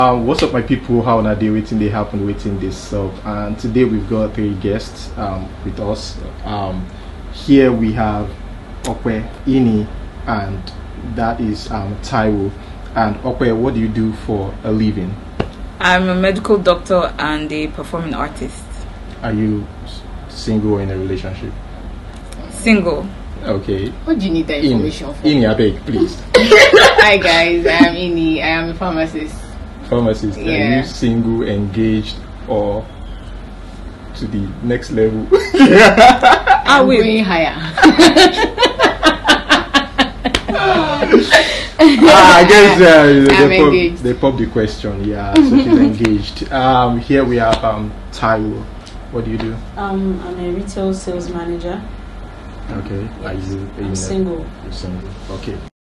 What's up, my people? How are they waiting? They happen waiting this stuff. And today we've got 3 guests with us. Here we have Okwe, Ini, and that is Taiwo. And Okwe, what do you do for a living? I'm a medical doctor and a performing artist. Are you single or in a relationship? Single. Okay. What do you need that information for? Ini, I beg, please. Hi guys, I am Ini. I am a pharmacist. Pharmacist. Yeah. Are you single, engaged, or to the next level? I'm going higher. I guess they popped the question. Yeah, so she's engaged. Here we have Taiwo. What do you do? I'm a retail sales manager. Okay. Yes. Are you single. You're single. Okay.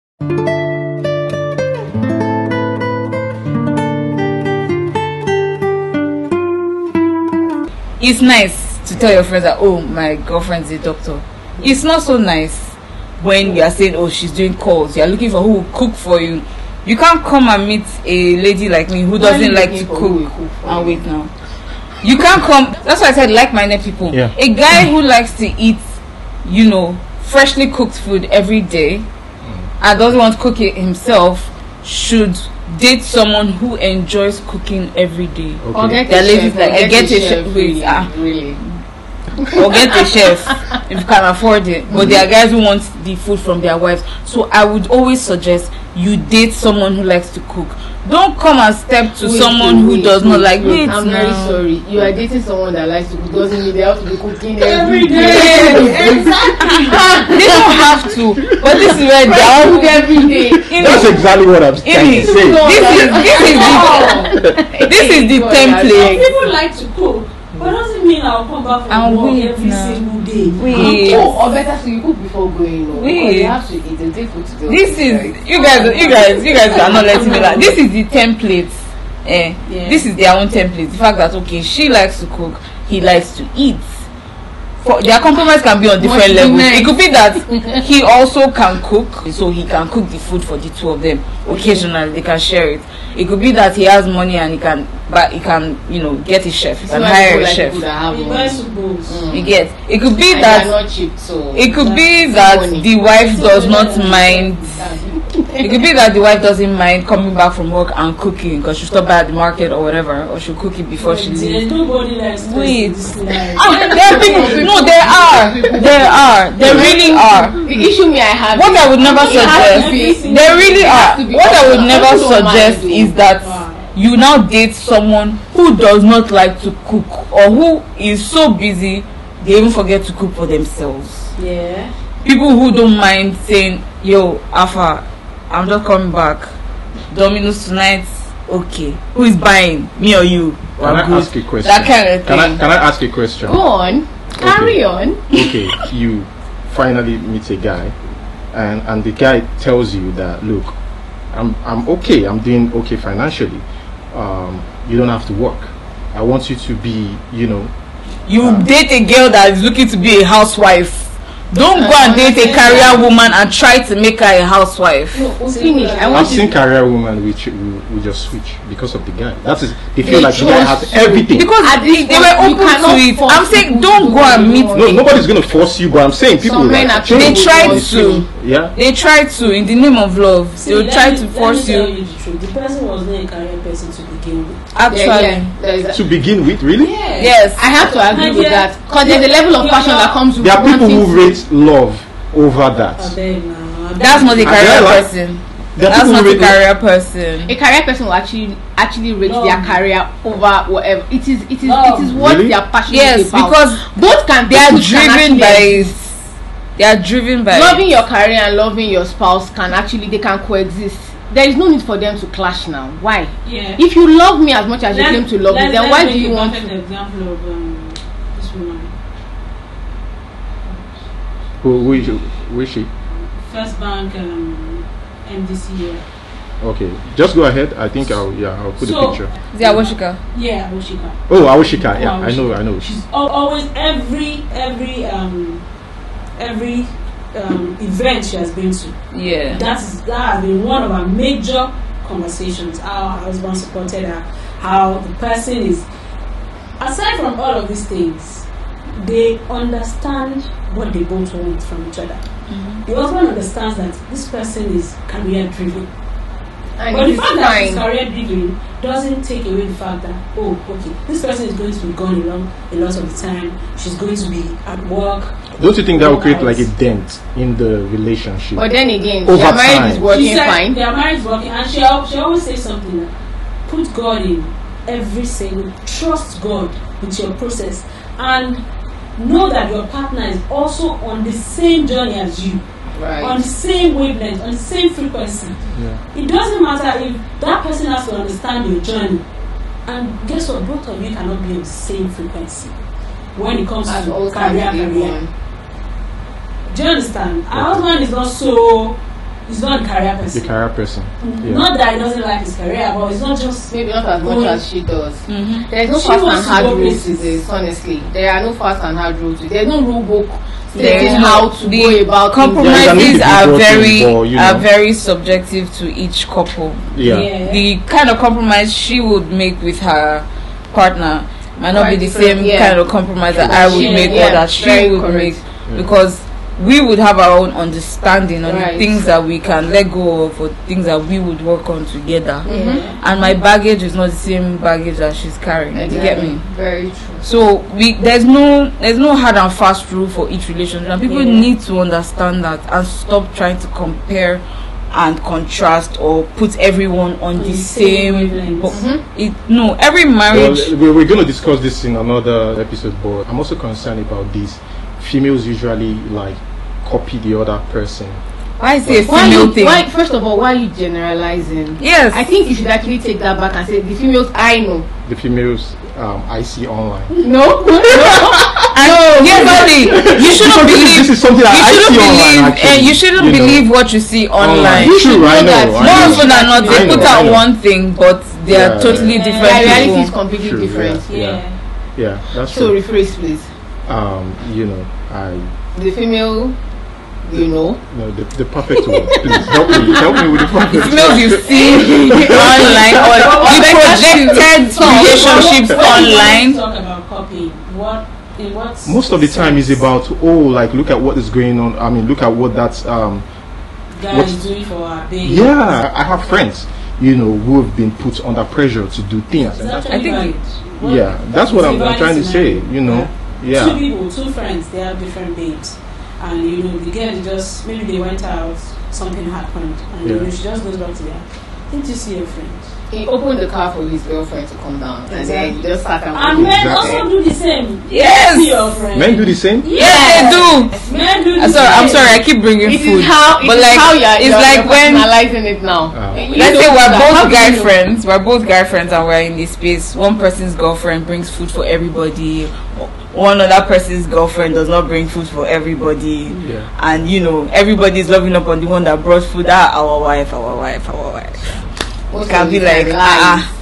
It's nice to tell your friends that, oh, my girlfriend's a doctor. It's not so nice when you are saying, oh, she's doing calls. You are looking for who will cook for you. You can't come and meet a lady like me who doesn't like to cook. And wait now. You can't come. That's why I said like-minded people. Yeah. A guy who likes to eat, you know, freshly cooked food every day and doesn't want to cook it himself should date someone who enjoys cooking every day. Okay. Or get There are a ladies chef, like, or get a chef. chef, Wait, really. or get a chef if you can afford it. But there are guys who want the food from their wives. So I would always suggest you date someone who likes to cook. Don't come and step to someone who does not like it. I'm very sorry. You are dating someone that likes to cook. Doesn't mean they have to be cooking every day. Exactly. They don't have to. But this is where they are. Cook every day. That's exactly what I'm trying to say. This is the template. People like to cook, but doesn't mean I'll come back from work every single day. Wait. Or better so you cook before going home. Wait. Because you have to eat and take food to the This office, is right? you guys are not letting me laugh. This is the template. Yeah. This is their own template. The fact that okay, she likes to cook, he likes to eat. For their compromise can be on different levels. Nice. It could be that he also can cook, so he can cook the food for the two of them. Occasionally, they can share it. It could be that he has money and he can, you know, get a chef. He can hire a chef. You get. It could be that. Not cheap, so It could be that the wife does not mind. It could be that the wife doesn't mind coming back from work and cooking because she'll stop by at the market or whatever, or she'll cook it before she leaves. Nobody likes Wait. There are people. No, there are. There really are. the issue I have. What I would never suggest. There really are. What I would never suggest is that you now date someone who does not like to cook or who is so busy they even forget to cook for themselves. Yeah. People who don't mind saying, yo, Alpha, I'm just coming back. Domino's tonight. Okay. Who is buying? Me or you? Can I ask a question? That kind of thing. Can I ask a question? Go on. Carry on. Okay, you finally meet a guy, and the guy tells you that, look, I'm okay. I'm doing okay financially. You don't have to work. I want you to be, you know. You date a girl that is looking to be a housewife. Don't go and date a career woman and try to make her a housewife. Finish. I've seen career women which we just switch because of the guy. That is, they feel like the guy has everything. Because they were open to it. I'm saying don't go and meet. No, nobody's gonna force you, but I'm saying people Some men like actually They tried force to. you. Yeah. They try to in the name of love. They will try to force Let me you. tell the truth. The person was not a career person to begin with. Actually, There is that. To begin with, really? yes. I have to agree with that because there's a level of passion that comes with There are people wanting who rate love over that. That's not a career like- person. There are That's people not who a rate career person. a career person will actually rate No. their career over whatever. It is No. what Really? they are passionate Yes, about. because both can they are people can driven by actually it. They are driven by loving it. your career and loving your spouse they can coexist. There is no need for them to clash now. Why? Yeah. If you love me as much as you claim to love me, then why do you want an to? example of this woman? Who is she? First Bank MDC. Okay, just go ahead. I think I'll put the picture. Is it Awoshika? Yeah, Awoshika. Oh, Awoshika. Yeah, I Awoshika. know. She's always every event she has been to. Yeah. That has been one of her major conversations, how her husband supported her, how the person is. Aside from all of these things, they understand what they both want from each other. The husband understands that this person is career driven. And But the it's fact that fine. she's career driven doesn't take away the fact that, oh, okay, this person is going to be gone a lot of the time. She's going to be at work. Don't you think that will create like a dent in the relationship? But then again, Over their marriage time. is working She said fine. their marriage is working, and she always says something like, put God in every single, trust God with your process, and know that your partner is also on the same journey as you. On Right. the same wavelength, on the same frequency. Yeah. It doesn't matter if that person has to understand your journey. And guess what? Both of you cannot be on the same frequency when it comes And to all career. kinds of people. Do you understand? Our husband is not so. He's not a career The person. career person. Yeah. Not that he doesn't like his career, but it's not just. Maybe not as much as she does. Mhm. There's no She fast wants and to hard go rules to places. this, honestly. There are no fast and hard rules. There's no rule book There stating is how no- to the go about things. compromises Yeah, are it's an individual very thing, but, you know. very subjective to each couple. Yeah. The kind of compromise she would make with her partner might not be Quite the different, same yeah. kind of compromise that I would Yeah, make yeah, or that she very would correct. make, Yeah. because we would have our own understanding on Right. the things that we can let go of or things that we would work on together. Mhm. And my baggage is not the same baggage that she's carrying. You get me? Very true. So there's no hard and fast rule for each relationship, and people Yeah. need to understand that and stop trying to compare and contrast or put everyone on the same. wavelength. No, every marriage. Well, we're going to discuss this in another episode, but I'm also concerned about this. Females usually like copy the other person. Why is it a Why female you, thing? why, first of all, why are you generalizing? Yes. I think you should actually take that back and say the females I know. The females I see online. No, Yes, sorry. You shouldn't believe. This is something that I see online. Actually, you shouldn't know. believe what you see online. You should True, I know that. know. More I know. often than not, they I know, put I out know. one thing, but they are Yeah, totally yeah. different the reality is people. completely True, different. Yeah, yeah, that's So true. rephrase, please. You know, The female, you know. no, the perfect word. Please help me with the perfect Females word. you see online or the projected relationships online. Talk about copying. What Most of the time is about like look at what is going on. I mean, look at what that's guy what's- is doing for our baby. Yeah, I have friends, who have been put under pressure to do things. It's And that's, actually I think- valid. yeah, that's what I'm It's a trying to valid say. scenario. Two Yeah, people, two friends, they have different babes, and the girl just maybe they went out, something happened, and Yeah. she just goes back to them. Didn't you see your friend? He opened the car for his girlfriend to come down, and then he just sat and And waited. men Exactly. also do the same. Yes. See your friend. men do the same. Yes, they do. Men do the I'm same. sorry, I keep bringing It food. is how but like, you're, it's like when analyzing it now. You let's know say that. we're How both do guy you know? friends. We're both guy friends, and we're in this space. One person's girlfriend brings food for everybody. One other person's girlfriend does not bring food for everybody. Yeah. And everybody's loving up on the one that brought food. Our wife. Most Can of be the like, time, lies.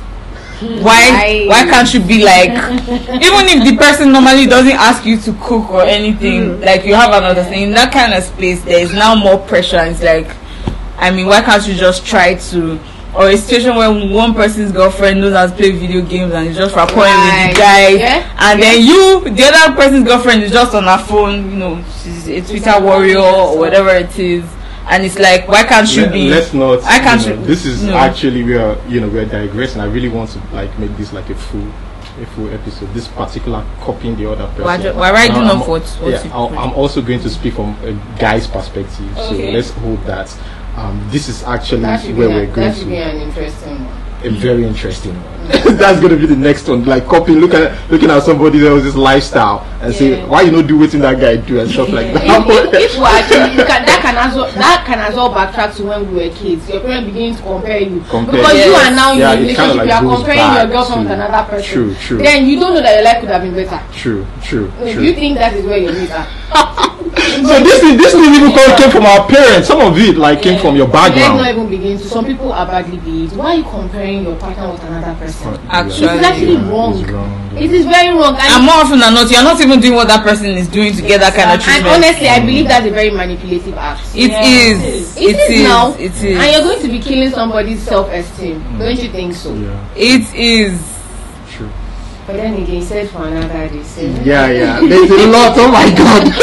why can't you be like, even if the person normally doesn't ask you to cook or anything, like you have another thing, in that kind of space there is now more pressure. It's like, I mean, why can't you just try to, or a situation where one person's girlfriend knows how to play video games and is just rapping with Right. the guy, Yeah. and then the other person's girlfriend is just on her phone, she's a Twitter warrior or whatever it is, and it's like, why can't you be? Let's not. I can't. This is no. actually we're digressing. I really want to like make this like a full episode. This particular copying the other person. We're riding I'm- off what Yeah, you I'm also going to speak from a guy's perspective. So Okay. let's hold that. This is actually That should where be we're that going should be to. an interesting one. A very interesting one. That's going to be the next one. Like copying, looking at somebody else's lifestyle and say, Yeah. why you not do what that guy do and stuff like that. If we actually that can as well backtrack to when we were kids. Your parents begin to compare you Compare. because you Yes. are now in Yeah, a it relationship. kinda like You are goes comparing back your girlfriend to- with another person. True. Then you don't know that your life could have been better. True. Do you think that is where your needs are? So this thing even came from our parents. Some of it came from your Let's not background. even begin to. Some people are badly behaved. Why are you comparing sharing your partner with another person. Actually, It is actually wrong. It's wrong. It is very wrong. And more often than not, you're not even doing what that person is doing to get that kind of And treatment. honestly, I believe that's a very manipulative act. It is. It is now. It is. And you're going to be killing somebody's self-esteem. Don't you think so? Yeah, It is. true. But then again, said for another day. Yeah. There's a lot. Oh my god.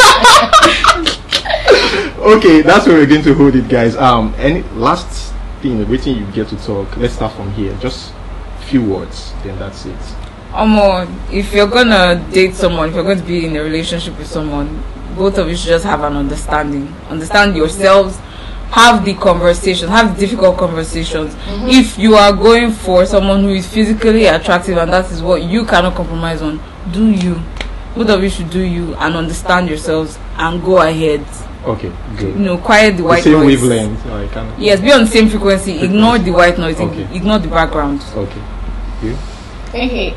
Okay, that's where we're going to hold it, guys. Any last thing, waiting you get to talk. Let's start from here. Just few words, then that's it. If you're gonna date someone, if you're going to be in a relationship with someone, both of you should just have an understand yourselves, have the conversation, have the difficult conversations. If you are going for someone who is physically attractive and that is what you cannot compromise on, do you. Both of you should do you and understand yourselves and go ahead. Okay, good. Quiet the white Same noise. wavelength. I can. Yes, be on the same frequency. Ignore the white noise. Okay. Ignore the background. Okay. You? Okay,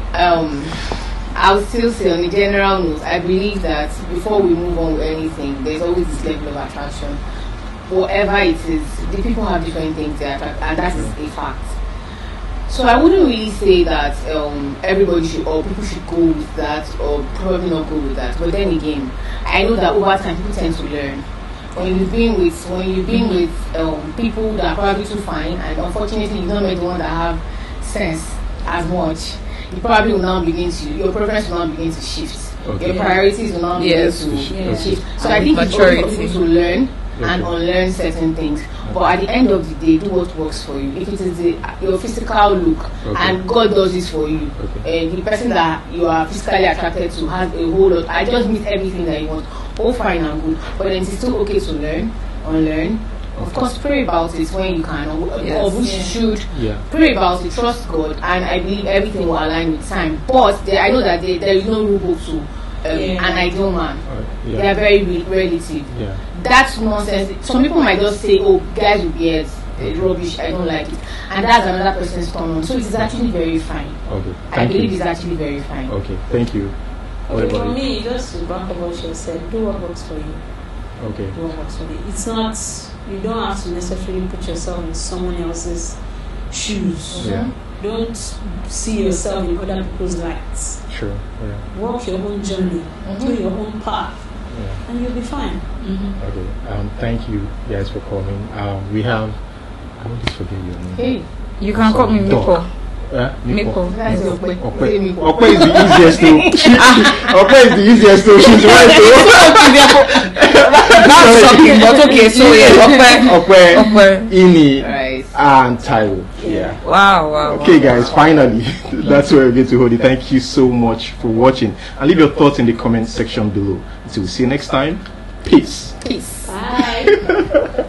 I would still say on a general note, I believe that before we move on with anything, there's always this level of attraction. Whatever it is, the people have different things they attract, and that is a fact. So I wouldn't really say that everybody should, or people should go with that, or probably not go with that. But then again, I know that over time people tend to learn. When you've been with people that are probably too fine, and unfortunately you've not met the one that have sense as much, you probably will now your preference will now begin to shift. Okay. Your priorities will now begin to shift. So I think it's okay for people to learn and unlearn certain things. But at the end of the day, do what works for you. If it is your physical look, and God does this for you, and the person that you are physically attracted to has a whole lot, I just meet everything that you want, all fine and good. But then it's still okay to learn, unlearn. Of course, pray about it when you can, or which you should. Pray about it, trust God, and I believe everything will align with time. But I know that there is no rule book to an ideal man. They are very relative. That's nonsense. Some people might just say, "Oh, guys with beards, rubbish. I don't like it," and that's another person's turn on. So it is actually very fine. Okay. I believe it's actually very fine. Okay. Thank you. Okay, for me, just to back up what you said, do what works for you. Okay. Do what works for you. It's not. You don't have to necessarily put yourself in someone else's shoes. Don't see yourself in other people's lights. Sure. Walk your own journey, do your own path, and you'll be fine. Okay. Thank you guys for coming. We have. I always forget your name. Hey, You can call me Miko. Miko. that's your Okwe is the easiest to. Okwe is the easiest to. She's right. That's shocking, but okay. So Okwe, Ini, right. and Taiwo. Yeah. Wow. Okay, guys. Finally, that's where we're going to hold it. Thank you so much for watching, and leave your thoughts in the comment section below. Until we see you next time. Peace. Peace. Bye.